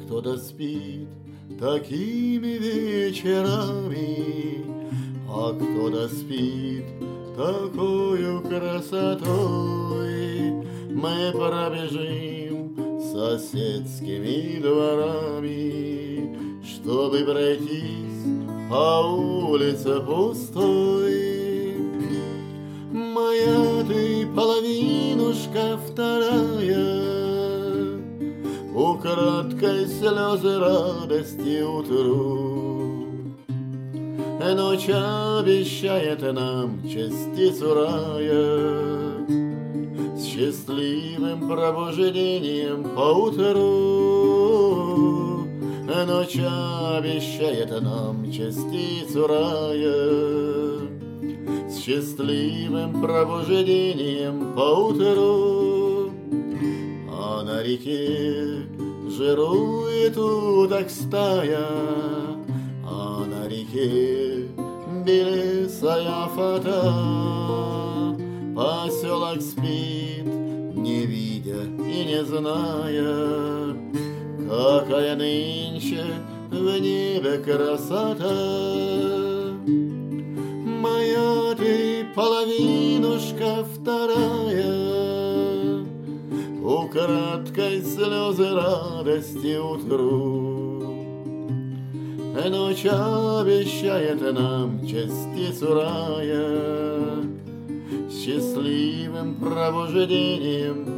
кто-то спит такими вечерами, а кто-то спит такою красотой. Мы пробежим соседскими дворами, чтобы пройтись по улице пустой. Моя ты половинушка вторая, украдкой слезы радости утру. Ночь обещает нам частицу рая с счастливым пробуждением поутру. Ночь обещает нам частицу рая с счастливым пробуждением поутру. А на реке жирует уток стая, а на реке белесая фата. Поселок спит, не видя и не зная, какая нынче в небе красота. Моя ты половинушка вторая, украдкой слезы радости утру. Ночь обещает нам частицу рая с счастливым пробуждением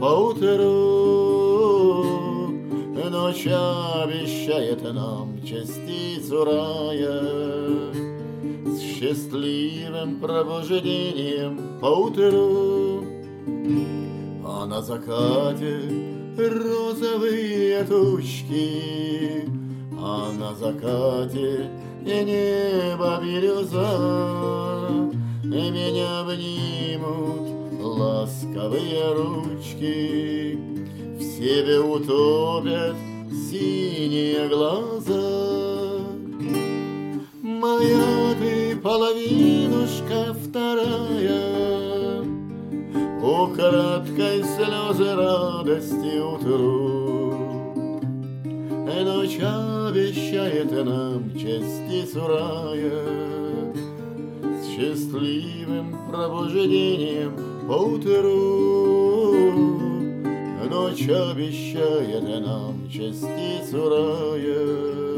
поутру. Ночь обещает нам частицу рая с счастливым пробуждением поутру. А на закате розовые тучки, а на закате и небо бирюза, и меня обнимут ласковые ручки, в себе утопят синие глаза. Моя ты половинушка вторая, украдкой слезы радости утру. Ночь обещает нам частицу рая с счастливым пробуждением поутру. Ночь обещает нам частицу рая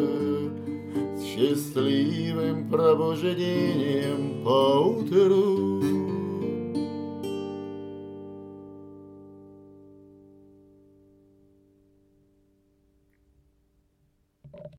с счастливым пробуждением поутру.